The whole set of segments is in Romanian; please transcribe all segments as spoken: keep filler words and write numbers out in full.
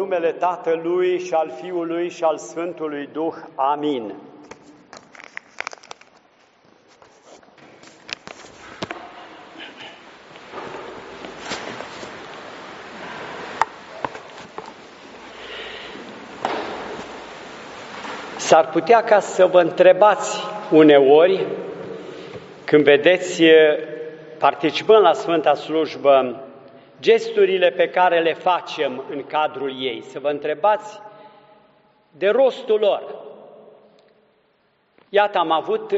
numele Tatălui și al Fiului și al Sfântului Duh. Amin. S-ar putea ca să vă întrebați uneori, când vedeți participând la Sfânta Slujbă, gesturile pe care le facem în cadrul ei, să vă întrebați de rostul lor. Iată, am avut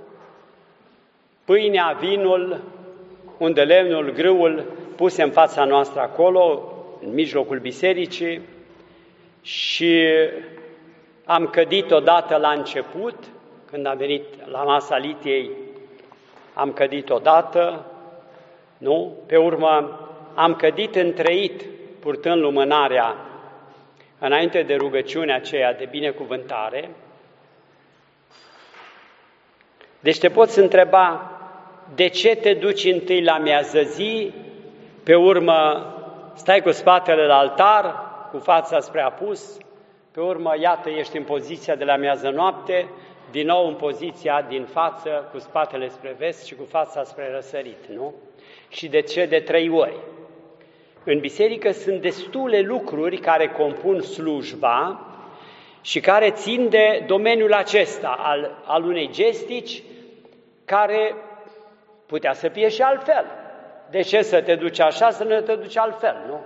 pâinea, vinul, unde lemnul, grâul puse în fața noastră acolo, în mijlocul bisericii, și am cădit odată la început, când am venit la masa Litiei, am cădit odată, nu? Pe urmă am cădit întreit, purtând lumânarea, înainte de rugăciunea aceea de binecuvântare. Deci te poți întreba, de ce te duci întâi la miază zi, pe urmă stai cu spatele la altar, cu fața spre apus, pe urmă, iată, ești în poziția de la miază noapte, din nou în poziția din față, cu spatele spre vest și cu fața spre răsărit, nu? Și de ce de trei ori? În biserică sunt destule lucruri care compun slujba și care țin de domeniul acesta, al, al unei gestici, care putea să fie și altfel. De ce să te duci așa, să nu te duci altfel, nu?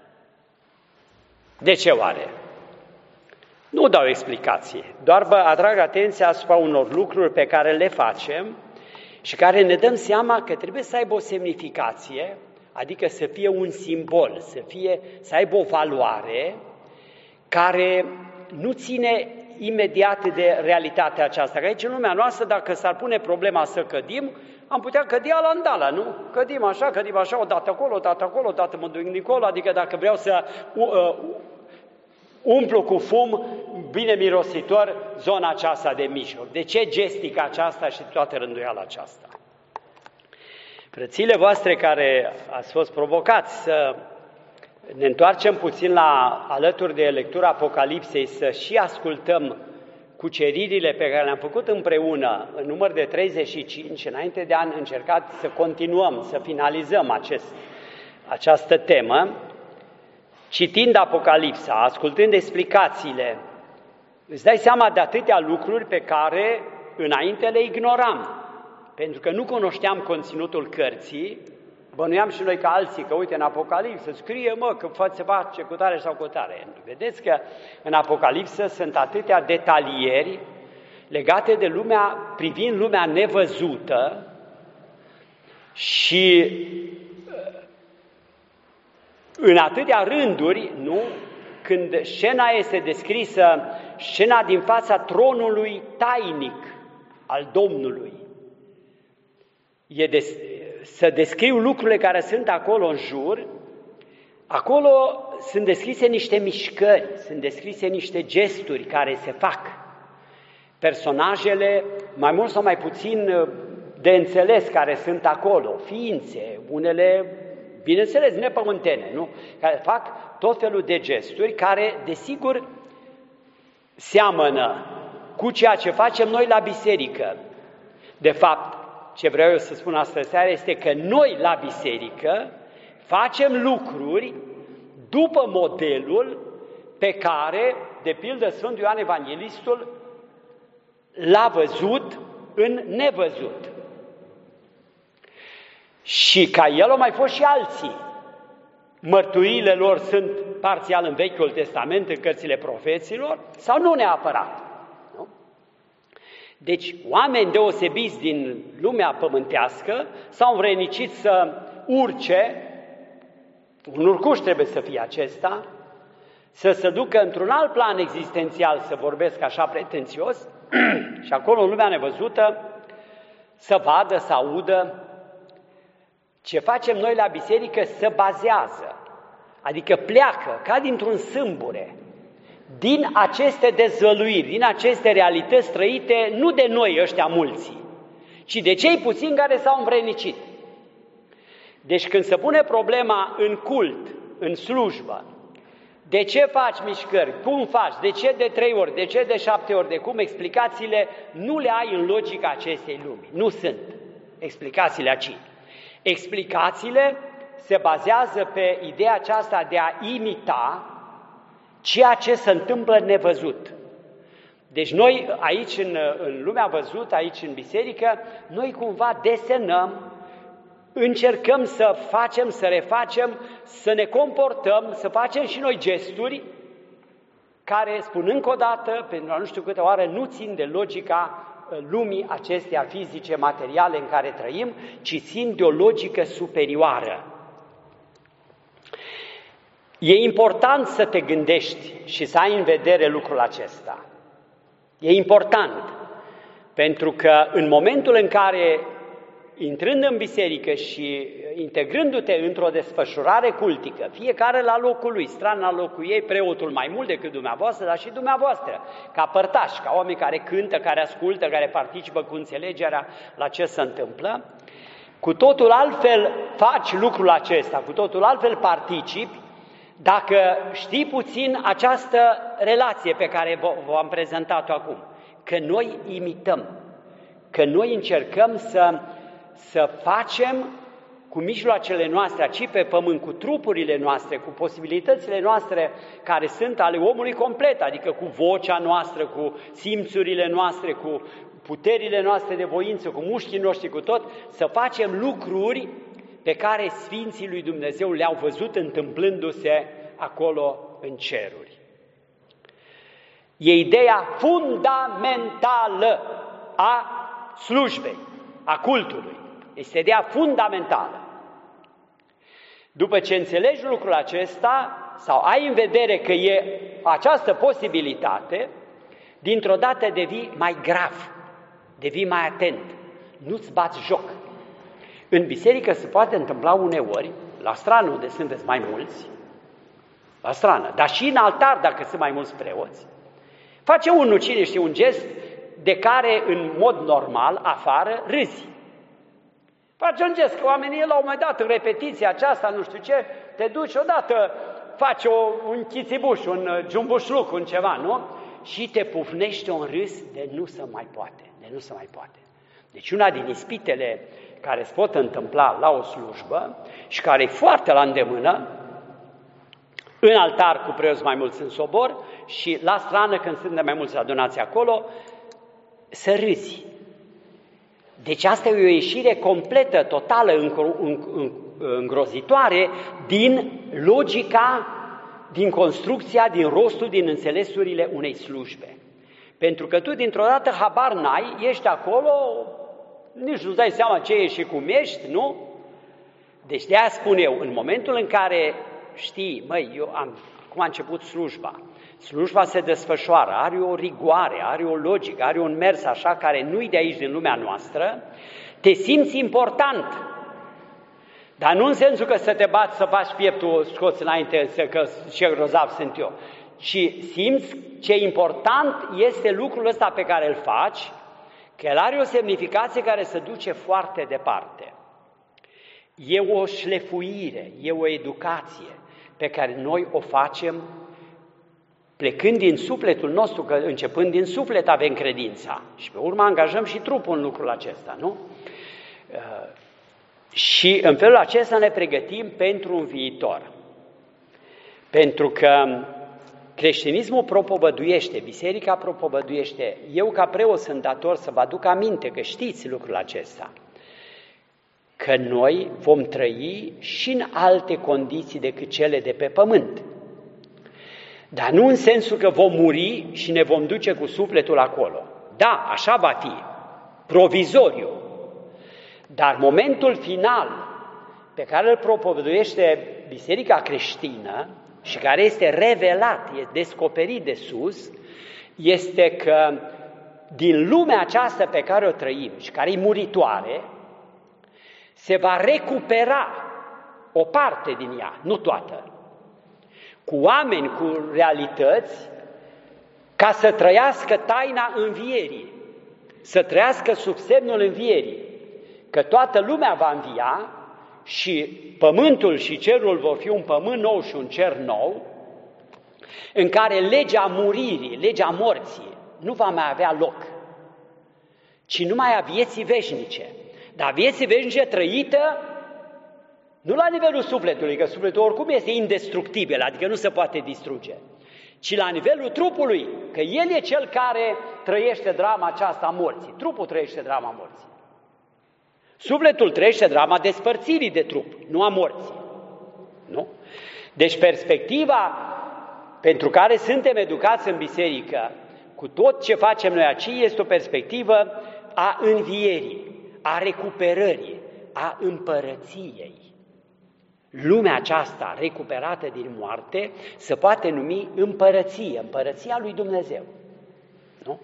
De ce oare? Nu dau explicație, doar vă atrag atenția asupra unor lucruri pe care le facem și care ne dăm seama că trebuie să aibă o semnificație, adică să fie un simbol, să, fie, să aibă o valoare care nu ține imediat de realitatea aceasta. Că aici, în lumea noastră, dacă s-ar pune problema să cădim, am putea cădea la îndală, nu? Cădim așa, cădim așa, o dată acolo, o dată acolo, o dată mă duc dincolo, adică dacă vreau să uh, umplu cu fum bine mirositor zona aceasta de mijloc. De ce gestica aceasta și toată rânduiala aceasta? Frățile voastre care ați fost provocați să ne întoarcem puțin la alături de lectura Apocalipsei, să și ascultăm cuceririle pe care le-am făcut împreună în număr de treizeci și cinci, înainte de a încerca să continuăm, să finalizăm acest, această temă, citind Apocalipsa, ascultând explicațiile, îți dai seama de atâtea lucruri pe care înainte le ignoram, pentru că nu cunoșteam conținutul cărții, bănuiam și noi ca alții că, uite, în Apocalipsă scrie, mă, că se face cu tare sau cu tare. Vedeți că în Apocalipsă sunt atâtea detalieri legate de lumea, privind lumea nevăzută și în atâtea rânduri, nu? Când scena este descrisă, scena din fața tronului tainic al Domnului, e des, să descriu lucrurile care sunt acolo în jur, acolo sunt descrise niște mișcări, sunt descrise niște gesturi care se fac. Personajele, mai mult sau mai puțin de înțeles, care sunt acolo, ființe, unele, bineînțeles, nepământene, nu? Care fac tot felul de gesturi care, desigur, seamănă cu ceea ce facem noi la biserică. De fapt, ce vreau eu să spun astăzi seara este că noi la biserică facem lucruri după modelul pe care, de pildă, Sfântul Ioan Evanghelistul l-a văzut în nevăzut. Și ca el au mai fost și alții. Mărturiile lor sunt parțial în Vechiul Testament, în cărțile profeților, sau nu neapărat. Nu? Deci, oameni deosebiți din lumea pământească s-au învrednicit să urce, un urcuș trebuie să fie acesta, să se ducă într-un alt plan existențial, să vorbesc așa pretențios, și acolo, în lumea nevăzută, să vadă, să audă. Ce facem noi la biserică se bazează, adică pleacă, ca dintr-un sâmbure, din aceste dezvăluiri, din aceste realități trăite, nu de noi ăștia mulți, ci de cei puțini care s-au învrednicit. Deci când se pune problema în cult, în slujbă, De ce faci mișcări? Cum faci? De ce de trei ori? De ce de șapte ori? De cum? Explicațiile nu le ai în logica acestei lumi. Nu sunt explicațiile aici. Explicațiile se bazează pe ideea aceasta de a imita ceea ce se întâmplă nevăzut. Deci noi aici în, în lumea văzută, aici în biserică, noi cumva desenăm, încercăm să facem, să refacem, să ne comportăm, să facem și noi gesturi care, spun încă o dată, pentru a nu știu câte oară, nu țin de logica lumii acesteia fizice, materiale în care trăim, ci țin de o logică superioară. E important să te gândești și să ai în vedere lucrul acesta. E important, pentru că în momentul în care, intrând în biserică și integrându-te într-o desfășurare cultică, fiecare la locul lui, strana la locul ei, preotul mai mult decât dumneavoastră, dar și dumneavoastră, ca părtași, ca oameni care cântă, care ascultă, care participă cu înțelegerea la ce se întâmplă, cu totul altfel faci lucrul acesta, cu totul altfel participi, dacă știi puțin această relație pe care v-am prezentat-o acum, că noi imităm, că noi încercăm să, să facem cu mijloacele noastre, aici pe pământ, cu trupurile noastre, cu posibilitățile noastre care sunt ale omului complet, adică cu vocea noastră, cu simțurile noastre, cu puterile noastre de voință, cu mușchii noștri, cu tot, să facem lucruri pe care Sfinții lui Dumnezeu le-au văzut întâmplându-se acolo în ceruri. E ideea fundamentală a slujbei, a cultului. Este ideea fundamentală. După ce înțelegi lucrul acesta, sau ai în vedere că e această posibilitate, dintr-o dată devii mai grav, devii mai atent, nu-ți bați joc. În biserică se poate întâmpla uneori, la strană unde sunteți mai mulți, la strană, dar și în altar dacă sunt mai mulți preoți, face unul, cine știe, un gest de care în mod normal, afară, râzi. Face un gest, că oamenii la un moment dat, în repetiția aceasta, nu știu ce, te duci odată, faci o, un chițibuș, un jumbușluc, un ceva, nu? Și te pufnește un râs de nu se mai poate, de nu se mai poate. Deci una din ispitele care se pot întâmpla la o slujbă și care e foarte la îndemână, în altar cu preoți mai mulți în sobor și la strană când sunt de mai mulți adunați acolo, să râzi. Deci asta e o ieșire completă, totală, îngrozitoare din logica, din construcția, din rostul, din înțelesurile unei slujbe. Pentru că tu dintr-o dată habar n-ai, ești acolo, nici nu-ți dai seama ce ești și cum ești, nu? Deci de-aia spun eu, în momentul în care știi, măi, eu am, cum a început slujba, slujba se desfășoară, are o rigoare, are o logică, are un mers așa care nu-i de aici din lumea noastră, te simți important. Dar nu în sensul că să te bați, să faci pieptul, scoți înainte, să, că ce grozav sunt eu, ci simți ce important este lucrul ăsta pe care îl faci, că el are o semnificație care se duce foarte departe. E o șlefuire, e o educație pe care noi o facem plecând din sufletul nostru, că începând din suflet avem credința și pe urmă angajăm și trupul în lucrul acesta, nu? Și în felul acesta ne pregătim pentru un viitor. Pentru că creștinismul propovăduiește, biserica propovăduiește, eu ca preot sunt dator să vă aduc aminte că știți lucrul acesta, că noi vom trăi și în alte condiții decât cele de pe pământ. Dar nu în sensul că vom muri și ne vom duce cu sufletul acolo. Da, așa va fi, provizoriu. Dar momentul final pe care îl propovăduiește biserica creștină și care este revelat, este descoperit de sus, este că din lumea aceasta pe care o trăim și care e muritoare, se va recupera o parte din ea, nu toată, cu oameni, cu realități, ca să trăiască taina învierii, să trăiască sub semnul învierii, că toată lumea va învia și pământul și cerul vor fi un pământ nou și un cer nou, în care legea muririi, legea morții, nu va mai avea loc, ci numai a vieții veșnice. Dar vieții veșnice trăită nu la nivelul sufletului, că sufletul oricum este indestructibil, adică nu se poate distruge, ci la nivelul trupului, că el e cel care trăiește drama aceasta a morții. Trupul trăiește drama morții. Sufletul trăiește drama despărțirii de trup, nu a morții. Nu? Deci perspectiva pentru care suntem educați în biserică, cu tot ce facem noi aici, este o perspectivă a învierii, a recuperării, a împărăției. Lumea aceasta recuperată din moarte se poate numi împărăție, împărăția lui Dumnezeu. Nu?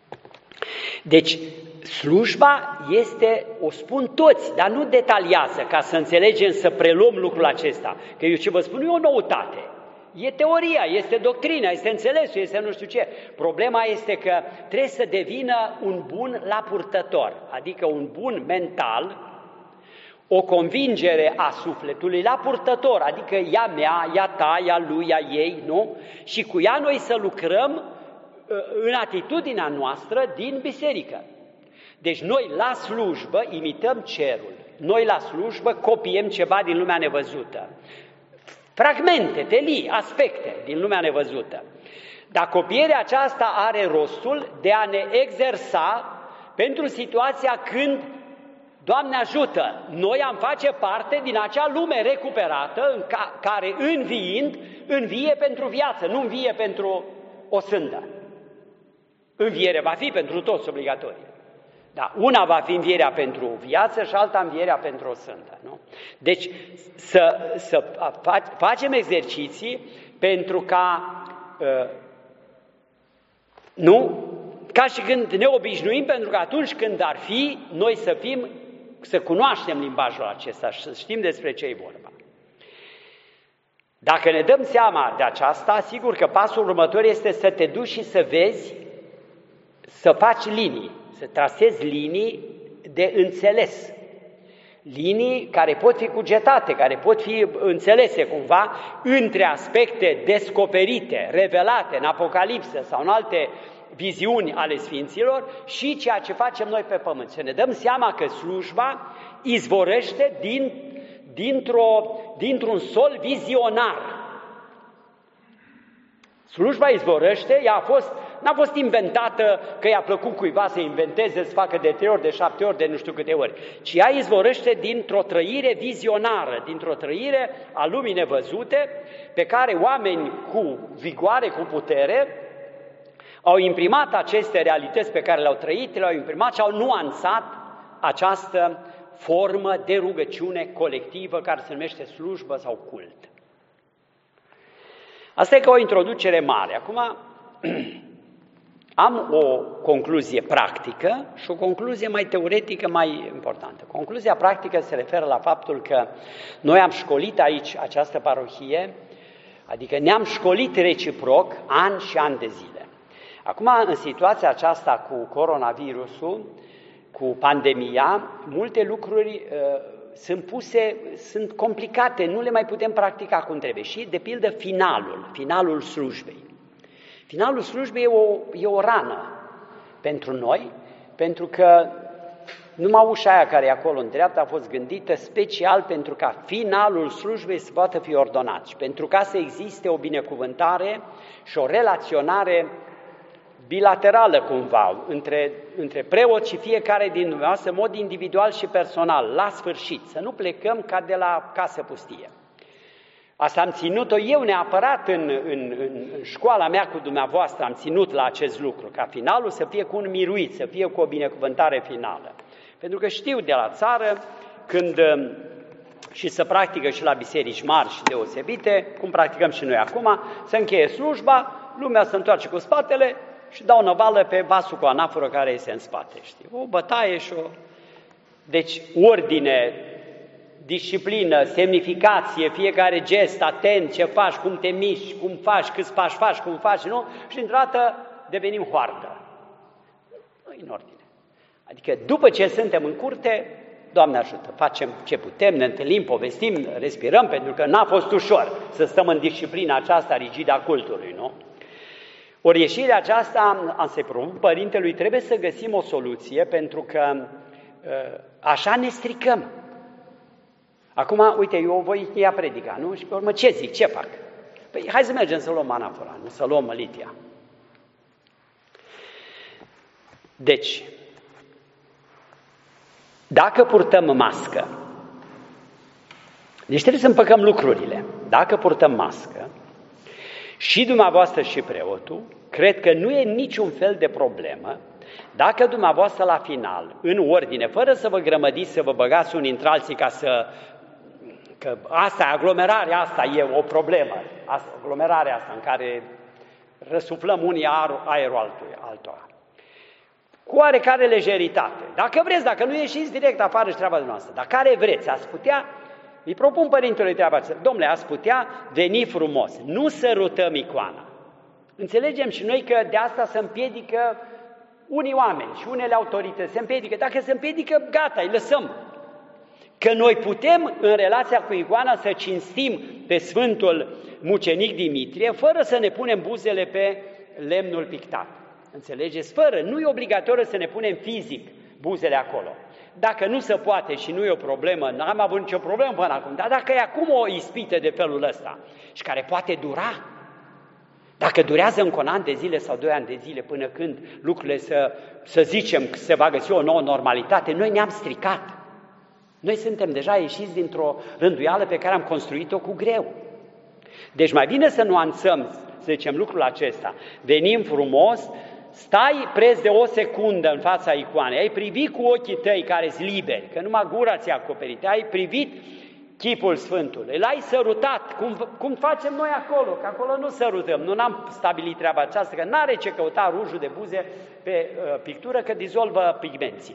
Deci, slujba este, o spun toți, dar nu detaliază, ca să înțelegem, să preluăm lucrul acesta. Că eu ce vă spun, nu e o noutate. E teoria, este doctrina, este înțelesul, este nu știu ce. Problema este că trebuie să devină un bun la purtător, adică un bun mental, o convingere a sufletului la purtător, adică ea mea, ea ta, ea lui, ea ei, nu? Și cu ea noi să lucrăm în atitudinea noastră din biserică. Deci noi la slujbă imităm cerul, noi la slujbă copiem ceva din lumea nevăzută. Fragmente, telii, aspecte din lumea nevăzută. Dar copierea aceasta are rostul de a ne exersa pentru situația când, Doamne ajută, noi am face parte din acea lume recuperată în ca, care înviind, învie pentru viață, nu învie pentru o sândă. Învierea va fi pentru toți obligatorie. Da, una va fi învierea pentru viață și alta învierea pentru o sândă. Nu? Deci să, să facem exerciții pentru ca, uh, nu, ca și când ne obișnuim, pentru că atunci când ar fi, noi să fim, să cunoaștem limbajul acesta și să știm despre ce e vorba. Dacă ne dăm seama de aceasta, sigur că pasul următor este să te duci și să vezi, să faci linii, să trasezi linii de înțeles. Linii care pot fi cugetate, care pot fi înțelese cumva între aspecte descoperite, revelate în Apocalipsă sau în alte viziuni ale Sfinților și ceea ce facem noi pe pământ. Să ne dăm seama că slujba izvorăște din, dintr-o, dintr-un sol vizionar. Slujba izvorăște, ea a fost, n-a fost inventată că i-a plăcut cuiva să inventeze, să facă de trei ori, de șapte ori, de nu știu câte ori, ci ea izvorăște dintr-o trăire vizionară, dintr-o trăire a lumii nevăzute, pe care oameni cu vigoare, cu putere, au imprimat aceste realități pe care le-au trăit, le-au imprimat și au nuanțat această formă de rugăciune colectivă care se numește slujbă sau cult. Asta e ca o introducere mare. Acum am o concluzie practică și o concluzie mai teoretică, mai importantă. Concluzia practică se referă la faptul că noi am școlit aici această parohie, adică ne-am școlit reciproc ani și ani de zile. Acum, în situația aceasta cu coronavirusul, cu pandemia, multe lucruri uh, sunt puse, sunt complicate, nu le mai putem practica cum trebuie. Și, de pildă, finalul, finalul slujbei. Finalul slujbei e o, e o rană pentru noi, pentru că numai ușa aia care e acolo în dreapta a fost gândită special pentru ca finalul slujbei să poată fi ordonat și pentru ca să existe o binecuvântare și o relaționare bilaterală cumva, între, între preoți și fiecare din dumneavoastră, în mod individual și personal, la sfârșit, să nu plecăm ca de la casă pustie. Asta am ținut-o eu neapărat în, în, în, în școala mea cu dumneavoastră, am ținut la acest lucru, ca finalul să fie cu un miruit, să fie cu o binecuvântare finală. Pentru că știu de la țară, când și să practică și la biserici mari și deosebite, cum practicăm și noi acum, să încheie slujba, lumea se întoarce cu spatele și dau năvală pe vasul cu anaforă care este în spate. Știi? O bătaie și o... Deci, ordine, disciplină, semnificație, fiecare gest, atent, ce faci, cum te miști, cum faci, câți pași faci, cum faci, nu? Și dintr-o dată devenim hoardă. Nu în ordine. Adică după ce suntem în curte, Doamne ajută, facem ce putem, ne întâlnim, povestim, respirăm, pentru că n-a fost ușor să stăm în disciplina aceasta rigidă a cultului, nu? Ori ieșirea aceasta, am să-i propun părintelui, trebuie să găsim o soluție, pentru că așa ne stricăm. Acum, uite, eu voi încheia predica, nu? Și pe urmă, ce zic, ce fac? Păi, hai să mergem să luăm anafora, nu? Să luăm litia. Deci, dacă purtăm mască, deci trebuie să împăcăm lucrurile. Dacă purtăm mască, și dumneavoastră și preotul, cred că nu e niciun fel de problemă dacă dumneavoastră la final, în ordine, fără să vă grămădiți, să vă băgați unii între alții ca să... că asta, aglomerarea asta e o problemă, asta, aglomerarea asta în care răsuflăm unii aerul altuia, altora. Cu oarecare lejeritate. Dacă vreți, dacă nu ieșiți direct afară și treaba noastră, dar care vreți, ați putea, îi propun părintelui treaba aceasta, domnule, ați putea veni frumos, nu sărutăm icoana. Înțelegem și noi că de asta se împiedică unii oameni și unele autorități, se împiedică. Dacă se împiedică, gata, îi lăsăm. Că noi putem, în relația cu icoana, să cinstim pe Sfântul Mucenic Dimitrie, fără să ne punem buzele pe lemnul pictat. Înțelegeți? Fără, nu e obligatoriu să ne punem fizic buzele acolo. Dacă nu se poate și nu e o problemă, n-am avut nicio problemă până acum, dar dacă e acum o ispită de felul ăsta și care poate dura, dacă durează încă un an de zile sau doi ani de zile până când lucrurile să, să zicem că se va găsi o nouă normalitate, noi ne-am stricat. Noi suntem deja ieșiți dintr-o rânduială pe care am construit-o cu greu. Deci mai bine să nuanțăm, să zicem, lucrul acesta. Venim frumos, stai preț de o secundă în fața icoanei, ai privit cu ochii tăi care-s liberi, că numai gura ți-a acoperit, ai privit chipul Sfântului, l-ai sărutat, cum, cum facem noi acolo, că acolo nu sărutăm, nu n-am stabilit treaba aceasta, că n-are ce căuta rujul de buze pe uh, pictură, că dizolvă pigmenții.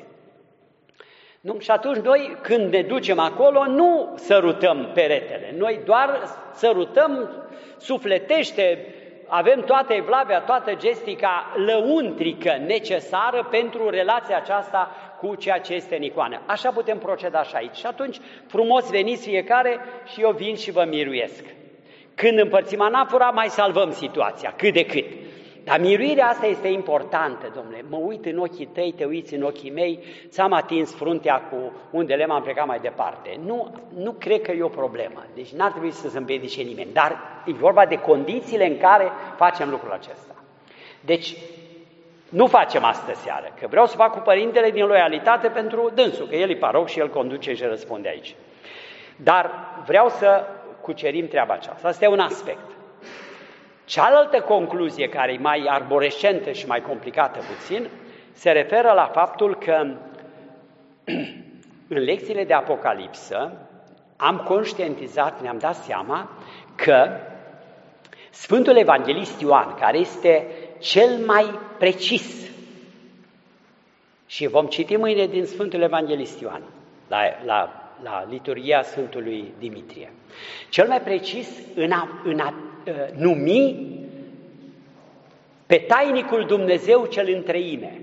Nu? Și atunci noi, când ne ducem acolo, nu sărutăm peretele, noi doar sărutăm, sufletește, avem toată evlavia, toată gestica lăuntrică necesară pentru relația aceasta cu ceea ce este în icoană. Așa putem proceda și aici. Și atunci, frumos veniți fiecare și eu vin și vă miruiesc. Când împărțim anafora, mai salvăm situația, cât de cât. Dar miruirea asta este importantă, domnule. Mă uit în ochii tăi, te uiți în ochii mei, ți-am atins fruntea cu undele, m-am plecat mai departe. Nu, nu cred că e o problemă. Deci n-ar trebui să se împiedice nimeni. Dar e vorba de condițiile în care facem lucrul acesta. Deci, nu facem astă seară, că vreau să fac cu părintele din loialitate pentru dânsul, că el e paroc și el conduce și răspunde aici. Dar vreau să cucerim treaba aceasta. Asta e un aspect. Cealaltă concluzie, care e mai arborescentă și mai complicată puțin, se referă la faptul că în lecțiile de Apocalipsă am conștientizat, ne-am dat seama că Sfântul Evanghelist Ioan, care este cel mai precis, și vom citi mâine din Sfântul Evanghelist Ioan, la, la, la liturghia Sfântului Dimitrie, cel mai precis în a, în a numi pe tainicul Dumnezeu cel în treime.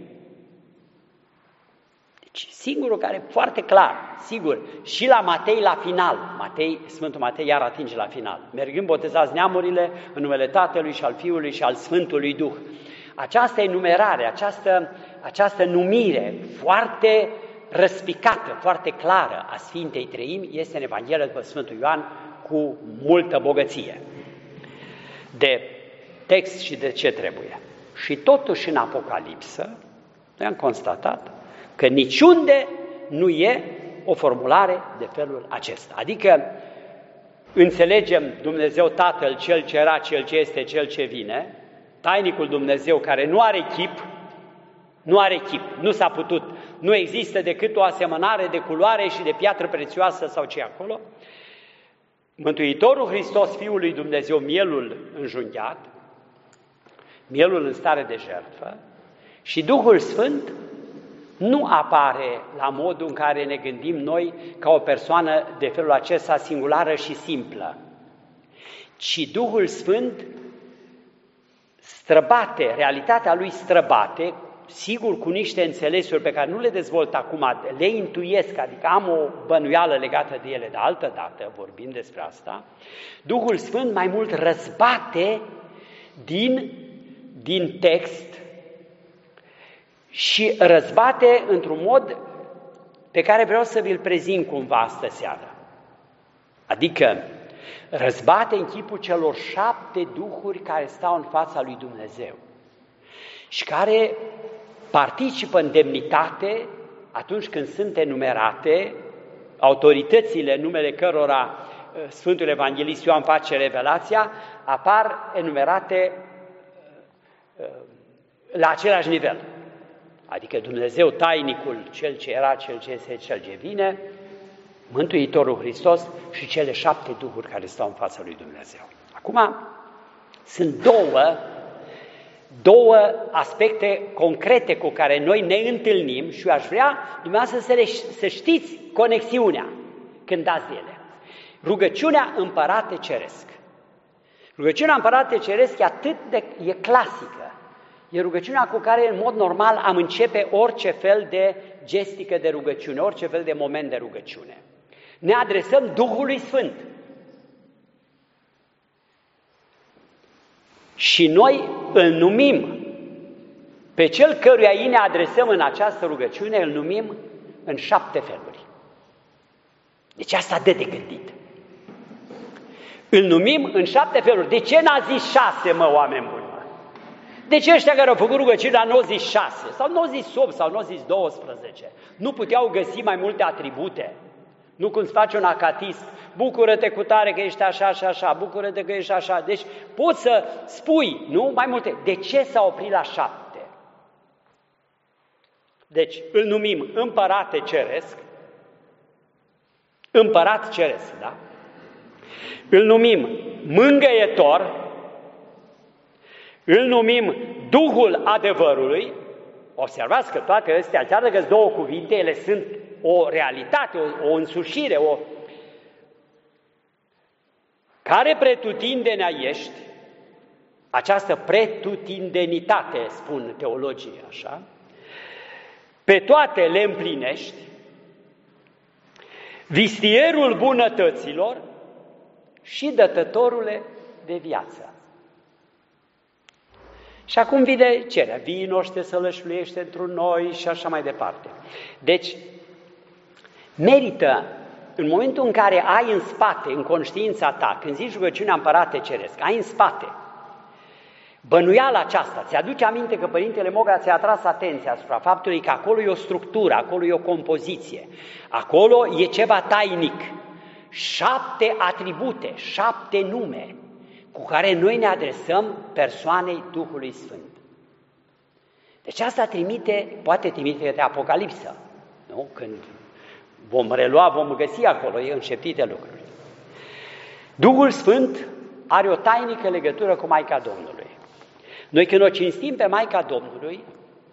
Deci singurul care foarte clar, sigur, și la Matei la final, Matei, Sfântul Matei iar atinge la final, mergând botezați neamurile în numele Tatălui și al Fiului și al Sfântului Duh. Această enumerare, această, această numire foarte răspicată, foarte clară a Sfintei Treimi este în Evanghelia după Sfântul Ioan cu multă bogăție de text și de ce trebuie. Și totuși în Apocalipsă noi am constatat că niciunde nu e o formulare de felul acesta. Adică înțelegem Dumnezeu Tatăl, Cel ce era, Cel ce este, Cel ce vine, tainicul Dumnezeu care nu are chip, nu are chip, nu s-a putut, nu există decât o asemănare de culoare și de piatră prețioasă sau ce acolo, Mântuitorul Hristos, Fiul lui Dumnezeu, mielul înjunghiat, mielul în stare de jertfă, și Duhul Sfânt nu apare la modul în care ne gândim noi ca o persoană de felul acesta singulară și simplă, ci Duhul Sfânt străbate, realitatea lui străbate sigur cu niște înțelesuri pe care nu le dezvolt acum, le intuiesc, adică am o bănuială legată de ele de altă dată, vorbim despre asta, Duhul Sfânt mai mult răzbate din, din text și răzbate într-un mod pe care vreau să vi-l prezint cumva astă seară. Adică răzbate în chipul celor șapte duhuri care stau în fața lui Dumnezeu și care participă în demnitate atunci când sunt enumerate autoritățile numele cărora Sfântul Evanghelist Ioan face revelația, apar enumerate la același nivel. Adică Dumnezeu tainicul, Cel ce era, Cel ce este, Cel ce vine, Mântuitorul Hristos și cele șapte duhuri care stau în fața lui Dumnezeu. Acum, sunt două, două aspecte concrete cu care noi ne întâlnim și eu aș vrea dumneavoastră să, le, să știți conexiunea când dați de ele. Rugăciunea Împărate Ceresc. Rugăciunea Împărate Ceresc e atât de e clasică. E rugăciunea cu care în mod normal am începe orice fel de gestică de rugăciune, orice fel de moment de rugăciune. Ne adresăm Duhului Sfânt. Și noi îl numim, pe cel căruia îi ne adresăm în această rugăciune, îl numim în șapte feluri. Deci asta dă de gândit. Îl numim în șapte feluri. De ce n-a zis șase, mă, oameni buni? De ce ăștia care au făcut rugăciunea n-au zis șase, sau n-au zis opt, sau n-au zis douăsprezece? Nu puteau găsi mai multe atribute? Nu cum îți face un acatist, bucură-te cu tare că ești așa și așa, bucură-te că ești așa. Deci poți să spui, nu? Mai multe. De ce s-a oprit la șapte? Deci îl numim Împărate Ceresc, Împărat Ceresc, da? Îl numim Mângâietor, îl numim Duhul Adevărului. Observați că toate astea, chiar dacă sunt două cuvinte, ele sunt o realitate, o, o însușire, o... Care pretutindenea ești, această pretutindenitate, spun teologii așa, pe toate le împlinești, vistierul bunătăților și dătătorule de viață. Și acum vine cerea, vino și te sălășluiește într-un noi și așa mai departe. Deci, merită, în momentul în care ai în spate, în conștiința ta, când zici rugăciunea Împărate Ceresc, ai în spate bănuiala aceasta, ți-aduce aminte că Părintele Moga ți-a atras atenția asupra faptului că acolo e o structură, acolo e o compoziție, acolo e ceva tainic, șapte atribute, șapte nume, cu care noi ne adresăm persoanei Duhului Sfânt. Deci asta trimite, poate trimite de Apocalipsă, nu? Când vom relua, vom găsi acolo înșeptite lucruri. Duhul Sfânt are o tainică legătură cu Maica Domnului. Noi când o cinstim pe Maica Domnului,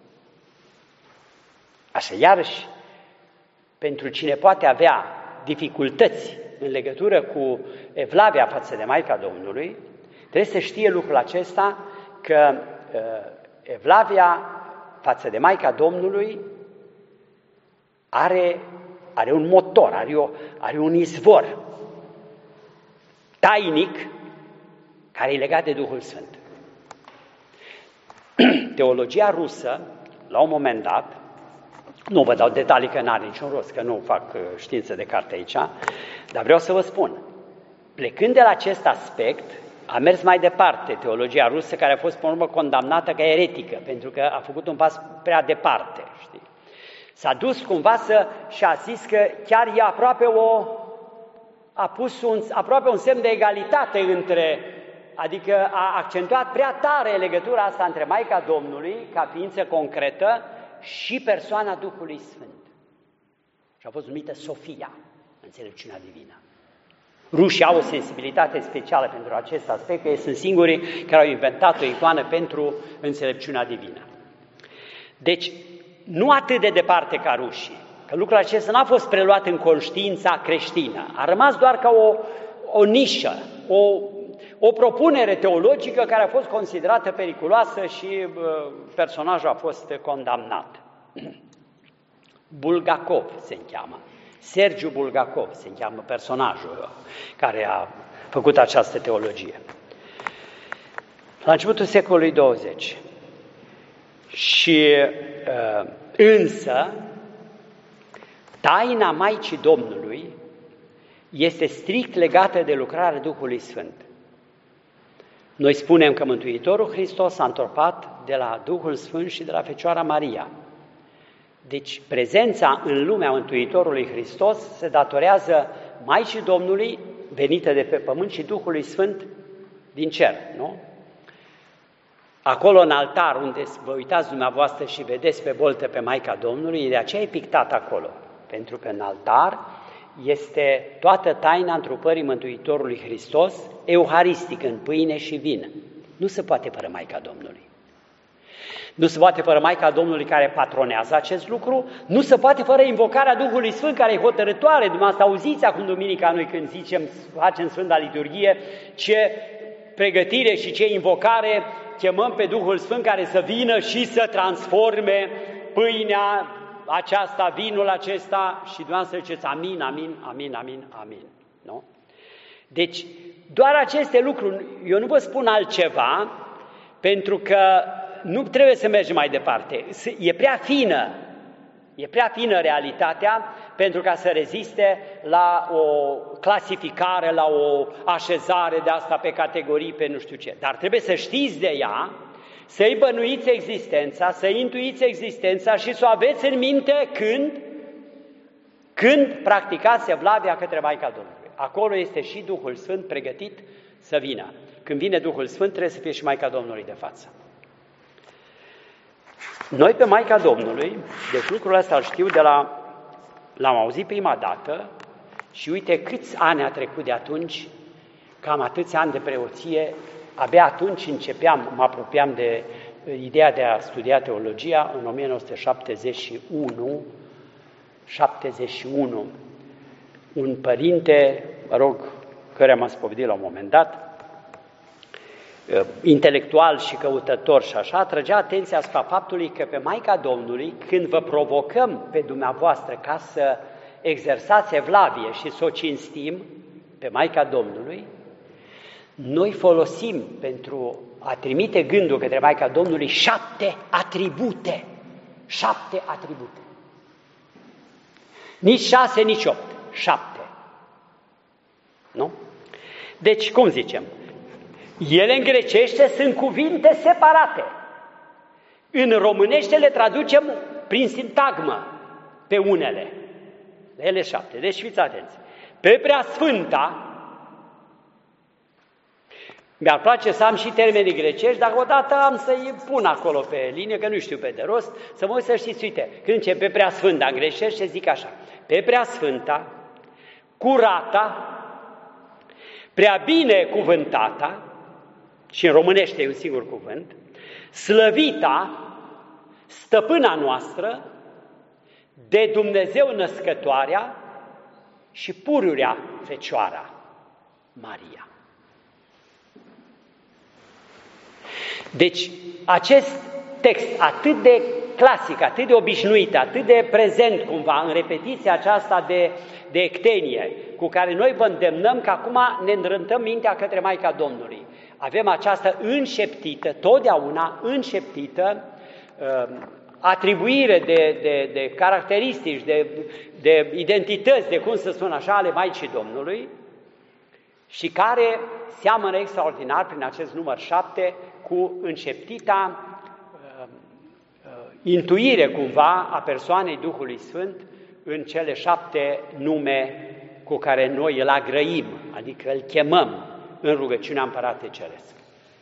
așa iarăși, pentru cine poate avea dificultăți în legătură cu Evlavia față de Maica Domnului, trebuie să știe lucrul acesta că uh, Evlavia față de Maica Domnului are, are un motor, are, o, are un izvor tainic care e legat de Duhul Sfânt. Teologia rusă, la un moment dat, nu vă dau detalii că n-are niciun rost, că nu fac știință de carte aici, dar vreau să vă spun, plecând de la acest aspect, a mers mai departe teologia rusă, care a fost până la urmă condamnată ca eretică, pentru că a făcut un pas prea departe, știi? S-a dus cumva să, și a zis că chiar e aproape o, a pus un, aproape un semn de egalitate între, adică a accentuat prea tare legătura asta între Maica Domnului, ca ființă concretă, și persoana Duhului Sfânt. Și a fost numită Sofia, înțelepciunea divină. Rușii au o sensibilitate specială pentru acest aspect, că ei sunt singurii care au inventat o icoană pentru înțelepciunea divină. Deci, nu atât de departe ca rușii, că lucrul acesta n-a fost preluat în conștiința creștină, a rămas doar ca o, o nișă, o, o propunere teologică care a fost considerată periculoasă și uh, personajul a fost condamnat. Bulgakov se cheamă, Sergiu Bulgakov se cheamă personajul care a făcut această teologie. La începutul secolului douăzeci. Și uh, însă, taina Maicii Domnului este strict legată de lucrarea Duhului Sfânt. Noi spunem că Mântuitorul Hristos s-a întorpat de la Duhul Sfânt și de la Fecioara Maria. Deci, prezența în lumea Mântuitorului Hristos se datorează Maicii Domnului, venită de pe pământ, și Duhului Sfânt din cer, nu? Acolo, în altar, unde vă uitați dumneavoastră și vedeți pe boltă pe Maica Domnului, de aceea e pictat acolo, pentru că în altar este toată taina întrupării Mântuitorului Hristos, euharistic, în pâine și vin. Nu se poate fără Maica Domnului. Nu se poate fără Maica Domnului care patronează acest lucru, nu se poate fără invocarea Duhului Sfânt care e hotărătoare. Dumneavoastră auziți acum duminica noi când zicem, facem Sfânta Liturghie, ce pregătire și ce invocare chemăm pe Duhul Sfânt care să vină și să transforme pâinea aceasta, vinul acesta, și dumneavoastră ziceți amin, amin, amin, amin, amin. Nu? Deci, doar aceste lucruri, eu nu vă spun altceva, pentru că nu trebuie să mergem mai departe. E prea fină, e prea fină realitatea pentru ca să reziste la o clasificare, la o așezare de asta pe categorii, pe nu știu ce. Dar trebuie să știți de ea, să-i bănuiți existența, să-i intuiți existența și să o aveți în minte când, când practicați evlavia către Maica Domnului. Acolo este și Duhul Sfânt pregătit să vină. Când vine Duhul Sfânt, trebuie să fie și Maica Domnului de față. Noi pe Maica Domnului, deci lucrul ăsta îl știu de la, l-am auzit prima dată și uite câți ani a trecut de atunci, cam atâți ani de preoție, abia atunci începeam, mă apropiam de ideea de a studia teologia în o mie nouă sute șaptezeci și unu, șaptezeci și unu. Un părinte, mă rog, care m-a spovedit la un moment dat, intelectual și căutător și așa, trăgea atenția asupra faptului că pe Maica Domnului, când vă provocăm pe dumneavoastră ca să exersați evlavie și să o cinstim pe Maica Domnului, noi folosim pentru a trimite gândul către Maica Domnului șapte atribute. Șapte atribute. Nici șase, nici opt. Șapte. Nu? Deci, cum zicem? Ele în grecește sunt cuvinte separate. În românește le traducem prin sintagmă pe unele. Ele șapte. Deci fiți atenți. Pe Preasfânta, mi-ar place să am și termenii grecești, dar odată am să-i pun acolo pe linie, că nu știu pe de rost, să mă uit să știți, uite, când încep pe Preasfânta în grecește, zic așa, pe Preasfânta, curata, prea binecuvântata, și în românește e un singur cuvânt, slăvita, stăpâna noastră, de Dumnezeu născătoarea și pururea Fecioara Maria. Deci, acest text atât de clasic, atât de obișnuit, atât de prezent cumva în repetiția aceasta de, de ectenie, cu care noi vă îndemnăm că acum ne îndrântăm mintea către Maica Domnului. Avem această înșeptită, totdeauna înșeptită, atribuire de, de, de caracteristici, de, de identități, de cum să spun așa, ale Maicii Domnului, și care seamănă extraordinar prin acest număr șapte cu înșeptita uh, uh, intuire cumva a persoanei Duhului Sfânt în cele șapte nume cu care noi îl agrăim, adică îl chemăm în rugăciunea Împărate Ceresc.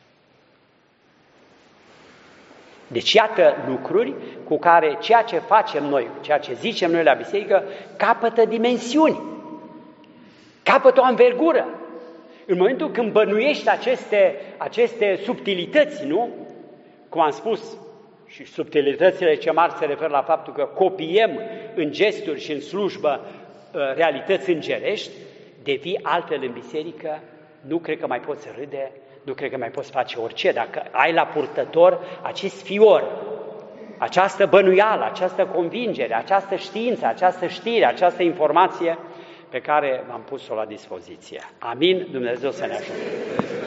Deci iată lucruri cu care ceea ce facem noi, ceea ce zicem noi la biserică, capătă dimensiuni, capătă o anvergură. În momentul când bănuiești aceste, aceste subtilități, nu? Cum am spus, și subtilitățile ce mari se referă la faptul că copiem în gesturi și în slujbă realități îngerești, devii altfel în biserică nu cred că mai poți râde, nu cred că mai poți face orice. Dacă ai la purtător acest fior, această bănuială, această convingere, această știință, această știre, această informație pe care v-am pus-o la dispoziție. Amin? Dumnezeu să ne ajute!